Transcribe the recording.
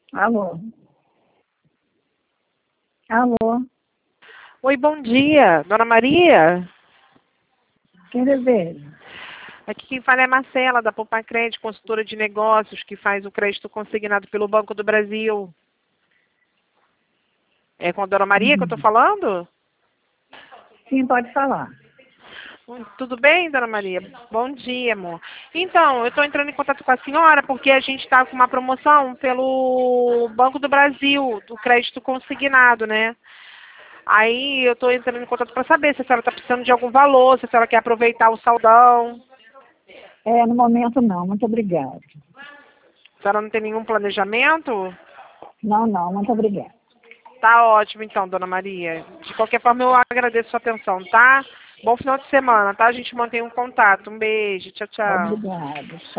Alô? Alô? Oi, bom dia. Dona Maria? Quem deseja? Aqui quem fala é a Marcela, da Poupa Crédito, consultora de negócios, que faz o crédito consignado pelo Banco do Brasil. É com a Dona Maria que eu estou falando? Sim, pode falar. Tudo bem, Dona Maria? Bom dia, amor. Então, eu estou entrando em contato com a senhora porque a gente está com uma promoção pelo Banco do Brasil, do crédito consignado, né? Aí eu estou entrando em contato para saber se a senhora está precisando de algum valor, se a senhora quer aproveitar o saldão. No momento não, muito obrigada. A senhora não tem nenhum planejamento? Não, não, muito obrigada. Tá ótimo então, Dona Maria. De qualquer forma, eu agradeço a sua atenção, tá? Bom final de semana, tá? A gente mantém um contato. Um beijo. Tchau, tchau. Obrigada. Tchau.